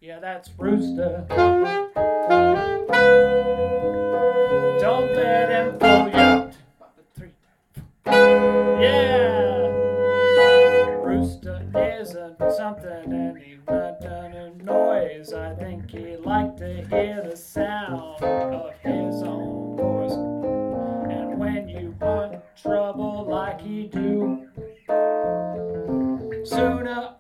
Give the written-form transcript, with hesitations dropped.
Yeah, that's Rooster. Don't let him fool you. 3, 4. Yeah! Rooster isn't something and he's not done a noise. I think he'd like to hear the sound of his own voice. And when you want trouble like he do, sooner